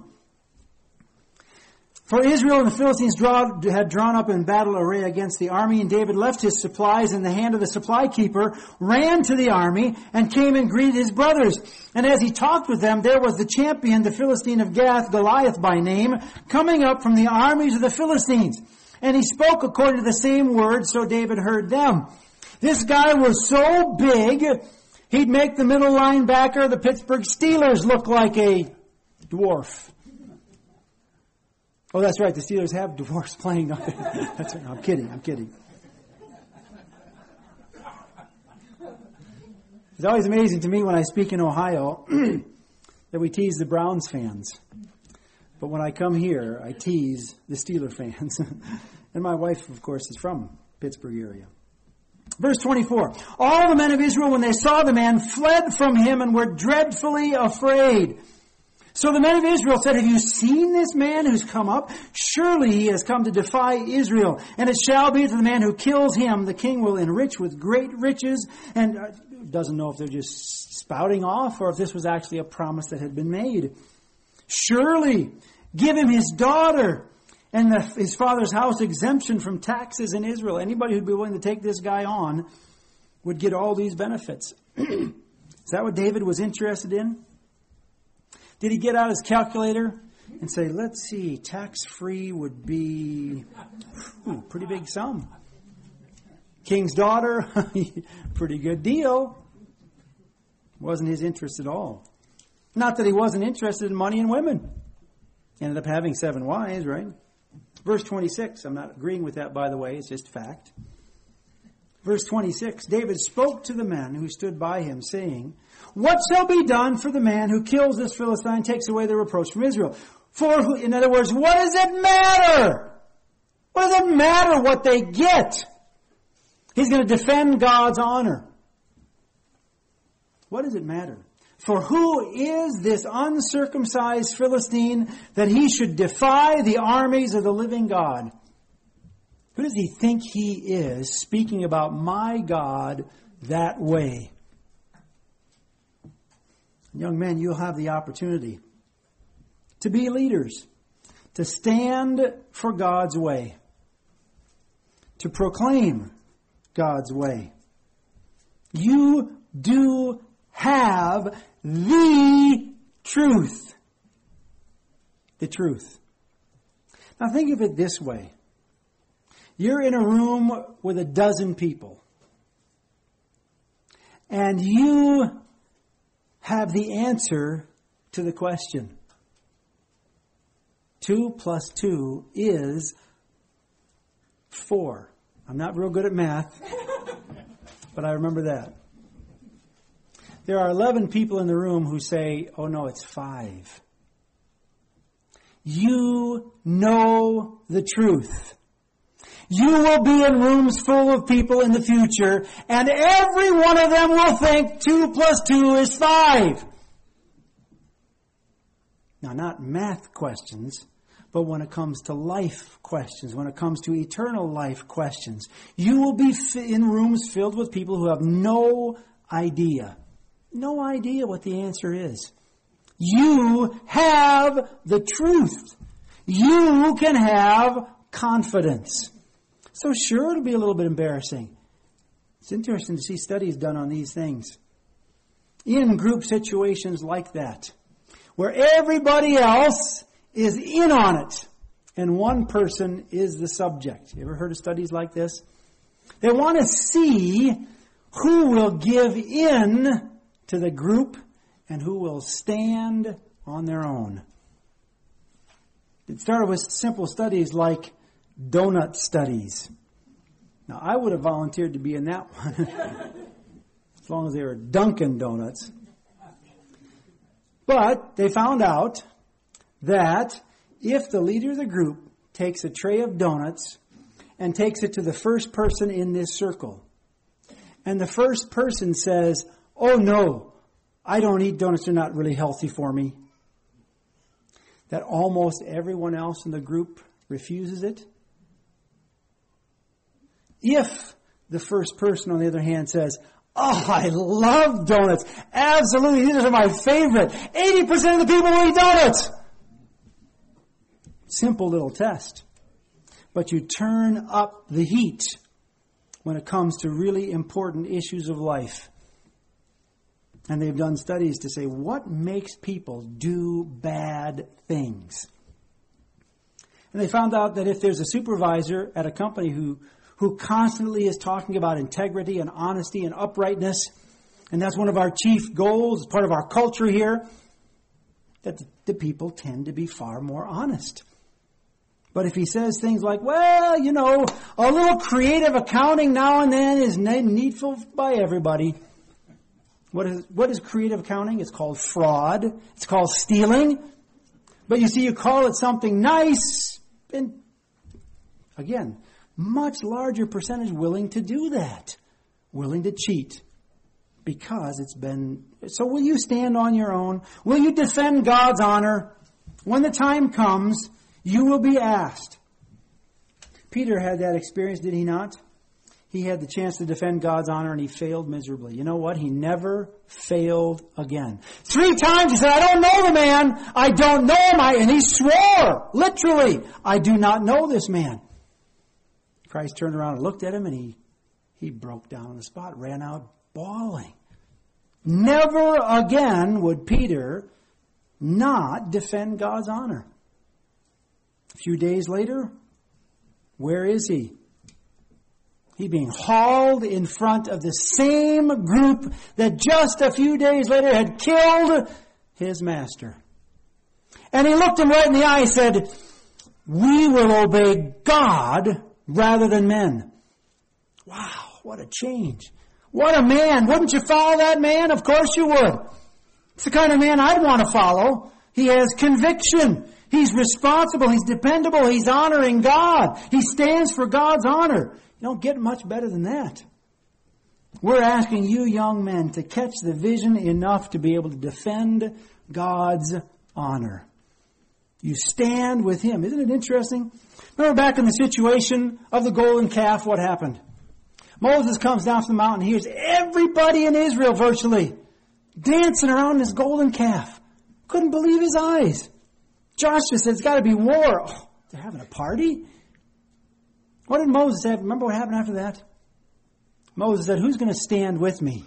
Speaker 1: For Israel and the Philistines draw, had drawn up in battle array against the army, and David left his supplies in the hand of the supply keeper, ran to the army, and came and greeted his brothers. And as he talked with them, there was the champion, the Philistine of Gath, Goliath by name, coming up from the armies of the Philistines. And he spoke according to the same words, so David heard them. This guy was so big, he'd make the middle linebacker of the Pittsburgh Steelers look like a dwarf. Oh, that's right. The Steelers have dwarfs playing. That's right. No, I'm kidding. I'm kidding. It's always amazing to me when I speak in Ohio that we tease the Browns fans. But when I come here, I tease the Steeler fans. And my wife, of course, is from Pittsburgh area. Verse twenty-four. All the men of Israel, when they saw the man, fled from him and were dreadfully afraid. So the men of Israel said, have you seen this man who's come up? Surely he has come to defy Israel. And it shall be to the man who kills him, the king will enrich with great riches. And uh, doesn't know if they're just spouting off or if this was actually a promise that had been made. Surely give him his daughter and the, his father's house exemption from taxes in Israel. Anybody who'd be willing to take this guy on would get all these benefits. Is that what David was interested in? Did he get out his calculator and say, let's see, tax-free would be ooh, pretty big sum. King's daughter, pretty good deal. Wasn't his interest at all. Not that he wasn't interested in money and women. Ended up having seven wives, right? Verse twenty-six, I'm not agreeing with that, by the way, it's just fact. Verse twenty-six, David spoke to the men who stood by him, saying, what shall be done for the man who kills this Philistine, takes away the reproach from Israel? For, who, in other words, what does it matter? What does it matter what they get? He's going to defend God's honor. What does it matter? For who is this uncircumcised Philistine that he should defy the armies of the living God? Who does he think he is, speaking about my God that way? Young men, you'll have the opportunity to be leaders, to stand for God's way, to proclaim God's way. You do have the truth. The truth. Now think of it this way. You're in a room with a dozen people, and you have the answer to the question. Two plus two is four. I'm not real good at math, but I remember that. There are eleven people in the room who say, oh no, it's five. You know the truth. You will be in rooms full of people in the future, and every one of them will think two plus two is five. Now, not math questions, but when it comes to life questions, when it comes to eternal life questions, you will be in rooms filled with people who have no idea. No idea what the answer is. You have the truth. You can have confidence. So sure, it'll be a little bit embarrassing. It's interesting to see studies done on these things. in group situations like that, where everybody else is in on it and one person is the subject. You ever heard of studies like this? They want to see who will give in to the group and who will stand on their own. It started with simple studies like donut studies. Now, I would have volunteered to be in that one, as long as they were Dunkin' Donuts. But they found out that if the leader of the group takes a tray of donuts and takes it to the first person in this circle, and the first person says, "Oh no, I don't eat donuts, they're not really healthy for me," that almost everyone else in the group refuses it. If the first person, on the other hand, says, "Oh, I love donuts. Absolutely, these are my favorite. eighty percent of the people will eat donuts." Simple little test. But you turn up the heat when it comes to really important issues of life. And they've done studies to say, what makes people do bad things? And they found out that if there's a supervisor at a company who, who constantly is talking about integrity and honesty and uprightness, and that's one of our chief goals, it's part of our culture here, that the, the people tend to be far more honest. But if he says things like, well, you know, a little creative accounting now and then is needful by everybody. What is, what is creative accounting? It's called fraud. It's called stealing. But you see, you call it something nice, and again, much larger percentage willing to do that, willing to cheat, because it's been... So will you stand on your own? Will you defend God's honor? When the time comes, you will be asked. Peter had that experience, did he not? He had the chance to defend God's honor and he failed miserably. You know what? He never failed again. Three times he said, "I don't know the man. I don't know him." I, and he swore, literally, "I do not know this man." Christ turned around and looked at him and he, he broke down on the spot, ran out bawling. Never again would Peter not defend God's honor. A few days later, where is he? He being hauled in front of the same group that just a few days later had killed his master. And he looked him right in the eye and said, "We will obey God rather than men." Wow, what a change. What a man. Wouldn't you follow that man? Of course you would. It's the kind of man I'd want to follow. He has conviction. He's responsible. He's dependable. He's honoring God. He stands for God's honor. You don't get much better than that. We're asking you young men to catch the vision enough to be able to defend God's honor. You stand with Him. Isn't it interesting? Remember back in the situation of the golden calf, what happened? Moses comes down from the mountain. He hears everybody in Israel virtually dancing around this golden calf. Couldn't believe his eyes. Joshua said, "It's got to be war." Oh, they're having a party? What did Moses say? Remember what happened after that? Moses said, "Who's going to stand with me?"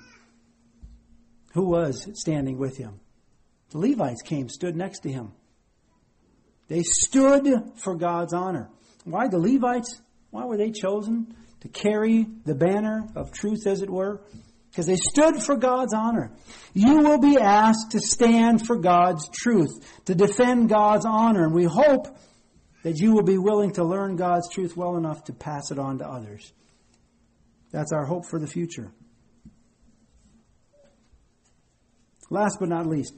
Speaker 1: Who was standing with him? The Levites came, stood next to him. They stood for God's honor. Why the Levites? Why were they chosen to carry the banner of truth, as it were? Because they stood for God's honor. You will be asked to stand for God's truth, to defend God's honor. And we hope that you will be willing to learn God's truth well enough to pass it on to others. That's our hope for the future. Last but not least,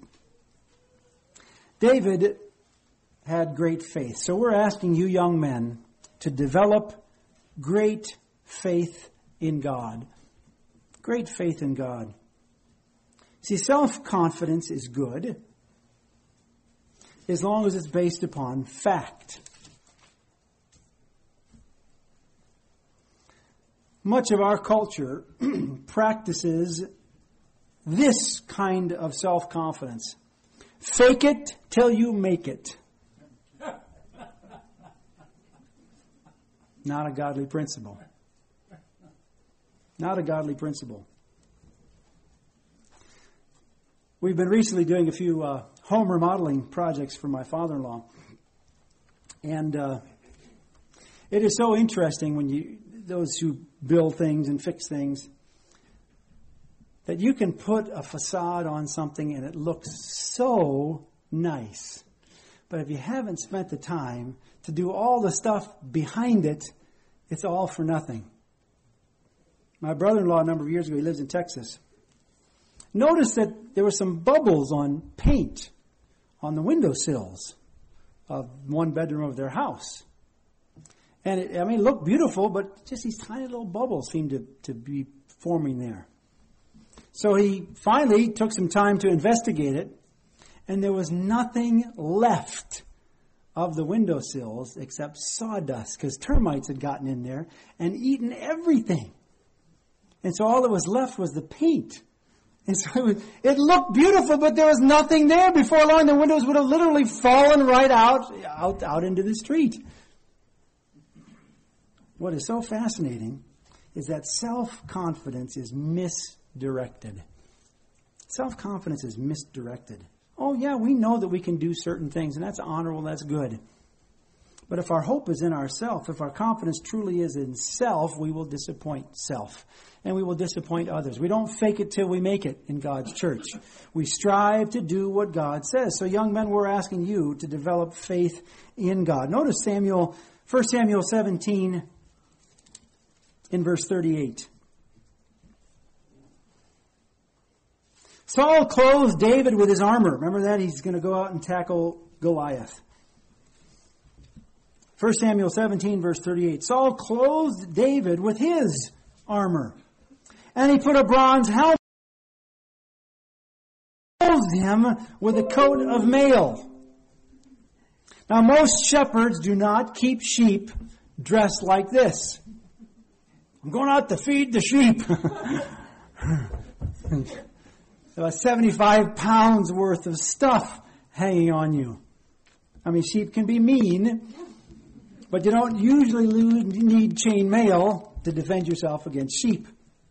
Speaker 1: David had great faith. So we're asking you young men to develop great faith in God. Great faith in God. See, self-confidence is good as long as it's based upon fact. Much of our culture practices this kind of self-confidence. Fake it till you make it. Not a godly principle. Not a godly principle. We've been recently doing a few uh, home remodeling projects for my father-in-law. And uh, it is so interesting when you, those who build things and fix things, that you can put a facade on something and it looks so nice. But if you haven't spent the time to do all the stuff behind it, it's all for nothing. My brother-in-law, a number of years ago, he lives in Texas, noticed that there were some bubbles on paint on the windowsills of one bedroom of their house. And it, I mean, it looked beautiful, but just these tiny little bubbles seemed to, to be forming there. So he finally took some time to investigate it, and there was nothing left of the windowsills except sawdust, because termites had gotten in there and eaten everything. And so all that was left was the paint. And so it, was, it looked beautiful, but there was nothing there. Before long, the windows would have literally fallen right out, out, out into the street. What is so fascinating is that self-confidence is misdirected. Self-confidence is misdirected. Oh, yeah, we know that we can do certain things, and that's honorable, that's good. But if our hope is in ourself, if our confidence truly is in self, we will disappoint self. And we will disappoint others. We don't fake it till we make it in God's church. We strive to do what God says. So young men, we're asking you to develop faith in God. Notice Samuel, First Samuel seventeen in verse thirty-eight. Saul clothed David with his armor. Remember that? He's going to go out and tackle Goliath. First Samuel seventeen, verse thirty-eight. Saul clothed David with his armor. And he put a bronze helmet and clothed him with a coat of mail. Now, most shepherds do not keep sheep dressed like this. I'm going out to feed the sheep. About seventy-five pounds worth of stuff hanging on you. I mean, sheep can be mean, but you don't usually need chain mail to defend yourself against sheep.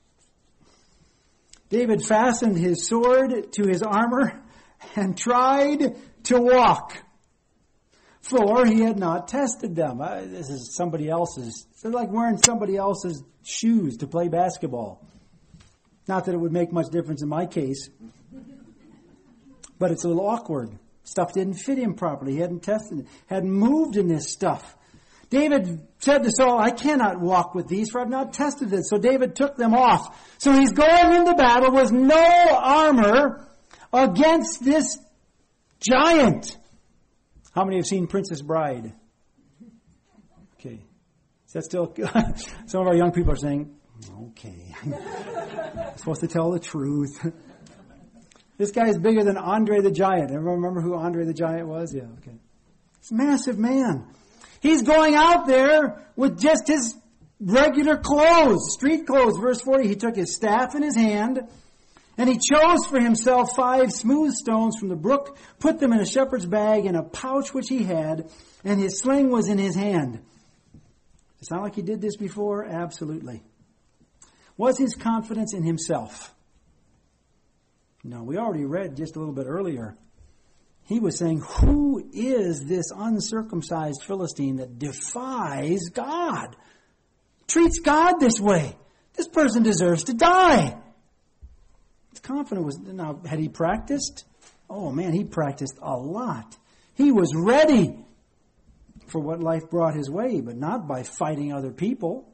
Speaker 1: David fastened his sword to his armor and tried to walk, for he had not tested them. Uh, this is somebody else's. It's like wearing somebody else's shoes to play basketball. Not that it would make much difference in my case, but it's a little awkward. Stuff didn't fit him properly. He hadn't tested it, hadn't moved in this stuff. David said to Saul, I cannot walk with these, for I've not tested it. So David took them off. So he's going into battle with no armor against this giant. How many have seen Princess Bride? Okay. Is that still... Some of our young people are saying, okay. I'm supposed to tell the truth. This guy is bigger than Andre the Giant. Everyone remember who Andre the Giant was? Yeah, okay. It's a massive man. He's going out there with just his regular clothes, street clothes. Verse forty, he took his staff in his hand, and he chose for himself five smooth stones from the brook, put them in a shepherd's bag in a pouch which he had, and his sling was in his hand. It's not like he did this before? Absolutely. Was his confidence in himself? No, we already read just a little bit earlier. He was saying, who is this uncircumcised Philistine that defies God? Treats God this way. This person deserves to die. His confidence was, now, had he practiced? Oh man, he practiced a lot. He was ready for what life brought his way, but not by fighting other people.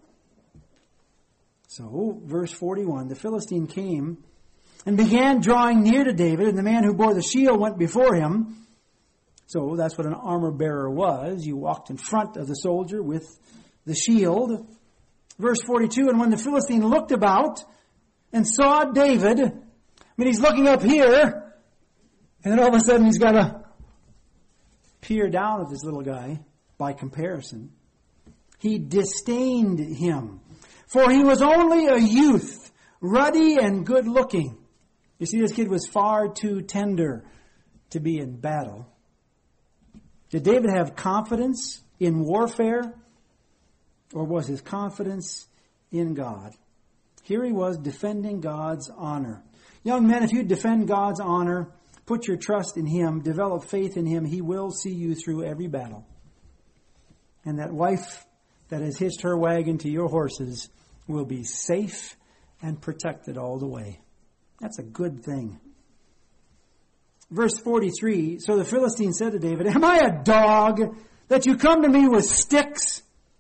Speaker 1: So, verse forty-one, the Philistine came and began drawing near to David, and the man who bore the shield went before him. So that's what an armor bearer was. You walked in front of the soldier with the shield. Verse forty-two, and when the Philistine looked about and saw David, I mean, he's looking up here, and then all of a sudden he's got to peer down at this little guy by comparison. He disdained him, for he was only a youth, ruddy and good looking. You see, this kid was far too tender to be in battle. Did David have confidence in warfare, or was his confidence in God? Here he was defending God's honor. Young men, if you defend God's honor, put your trust in Him, develop faith in Him, He will see you through every battle. And that wife that has hitched her wagon to your horses will be safe and protected all the way. That's a good thing. Verse forty-three, so the Philistine said to David, am I a dog that you come to me with sticks?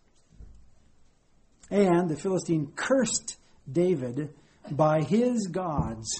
Speaker 1: And the Philistine cursed David by his gods.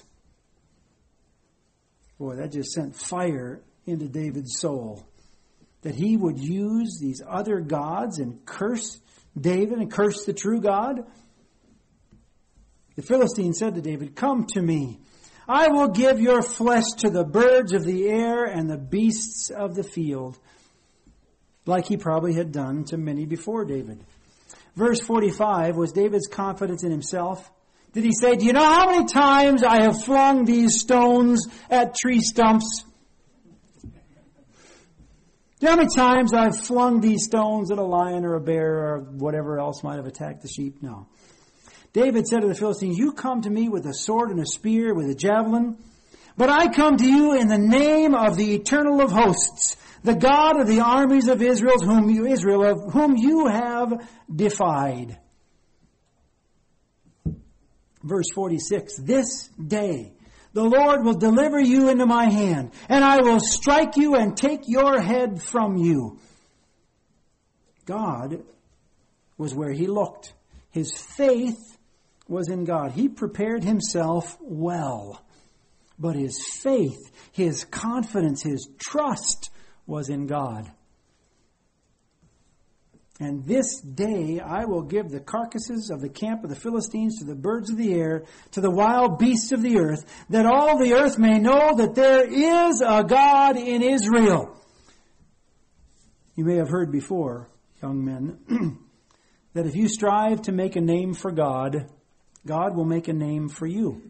Speaker 1: Boy, that just sent fire into David's soul. That he would use these other gods and curse David and curse the true God. The Philistine said to David, come to me. I will give your flesh to the birds of the air and the beasts of the field. Like he probably had done to many before David. Verse forty-five was David's confidence in himself. Did he say, do you know how many times I have flung these stones at tree stumps? Do you know how many times I've flung these stones at a lion or a bear or whatever else might have attacked the sheep? No. David said to the Philistines, you come to me with a sword and a spear, with a javelin, but I come to you in the name of the Eternal of hosts, the God of the armies of Israel, whom you, Israel, of whom you have defied. Verse forty-six, this day the Lord will deliver you into my hand, and I will strike you and take your head from you. God was where he looked. His faith was in God. He prepared himself well. But his faith, his confidence, his trust was in God. And this day I will give the carcasses of the camp of the Philistines to the birds of the air, to the wild beasts of the earth, that all the earth may know that there is a God in Israel. You may have heard before, young men, that if you strive to make a name for God, God will make a name for you.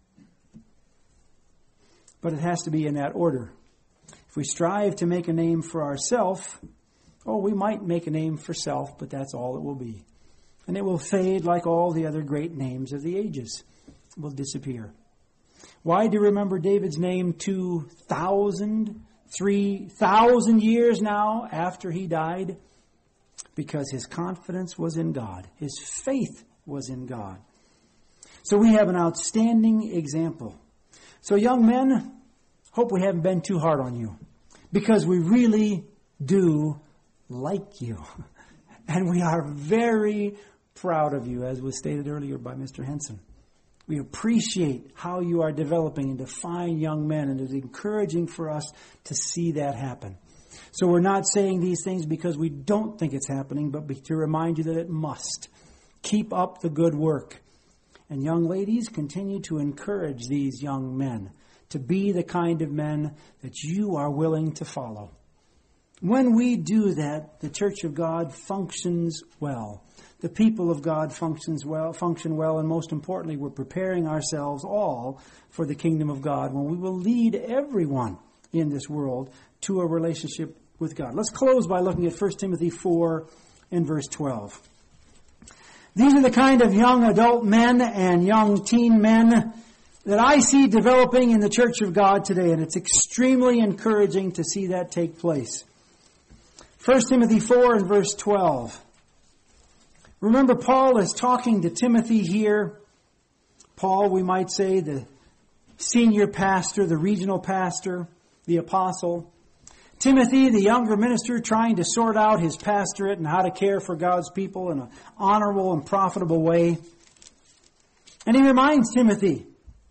Speaker 1: But it has to be in that order. If we strive to make a name for ourselves, oh, we might make a name for self, but that's all it will be. And it will fade like all the other great names of the ages. It will disappear. Why do you remember David's name two thousand, three thousand years now after he died? Because his confidence was in God. His faith was in God. So we have an outstanding example. So young men, hope we haven't been too hard on you. Because we really do like you. And we are very proud of you, as was stated earlier by Mister Henson. We appreciate how you are developing into fine young men, and it's encouraging for us to see that happen. So we're not saying these things because we don't think it's happening, but to remind you that it must. Keep up the good work. And young ladies, continue to encourage these young men to be the kind of men that you are willing to follow. When we do that, the Church of God functions well. The people of God functions well, function well, and most importantly, we're preparing ourselves all for the kingdom of God when we will lead everyone in this world to a relationship with God. Let's close by looking at First Timothy four and verse twelve. These are the kind of young adult men and young teen men that I see developing in the Church of God today, and it's extremely encouraging to see that take place. First Timothy four and verse twelve. Remember, Paul is talking to Timothy here. Paul, we might say, the senior pastor, the regional pastor, the apostle. Timothy, the younger minister, trying to sort out his pastorate and how to care for God's people in an honorable and profitable way. And he reminds Timothy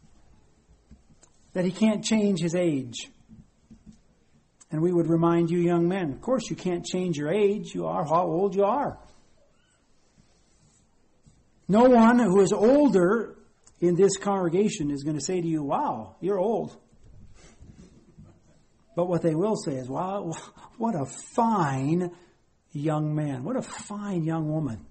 Speaker 1: that he can't change his age. And we would remind you young men, of course you can't change your age. You are how old you are. No one who is older in this congregation is going to say to you, wow, you're old. But what they will say is, wow, what a fine young man. What a fine young woman.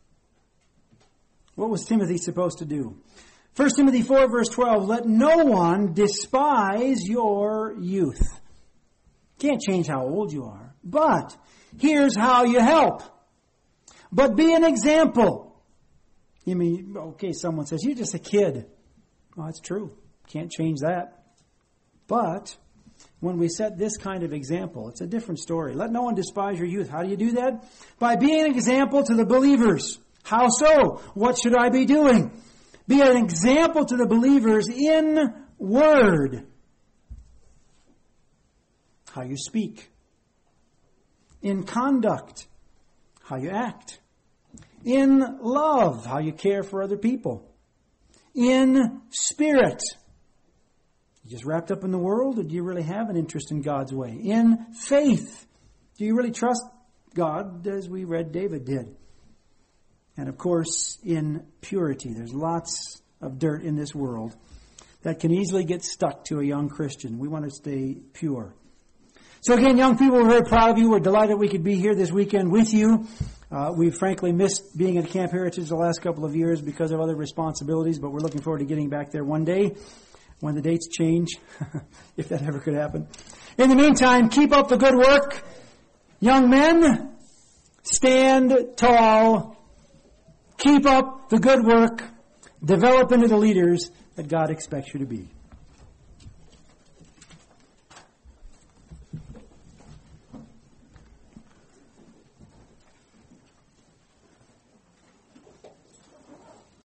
Speaker 1: What was Timothy supposed to do? First Timothy four verse twelve, let no one despise your youth. Can't change how old you are. But here's how you help. But be an example. You mean, okay, someone says, you're just a kid. Well, that's true. Can't change that. But when we set this kind of example, it's a different story. Let no one despise your youth. How do you do that? By being an example to the believers. How so? What should I be doing? Be an example to the believers in word. How you speak. In conduct. How you act. In love. How you care for other people. In spirit. You just wrapped up in the world, or do you really have an interest in God's way? In faith. Do you really trust God as we read David did? And of course, in purity. There's lots of dirt in this world that can easily get stuck to a young Christian. We want to stay pure. So again, young people, we're very proud of you. We're delighted we could be here this weekend with you. Uh, we've frankly missed being at Camp Heritage the last couple of years because of other responsibilities, but we're looking forward to getting back there one day when the dates change, if that ever could happen. In the meantime, keep up the good work. Young men, stand tall. Keep up the good work. Develop into the leaders that God expects you to be.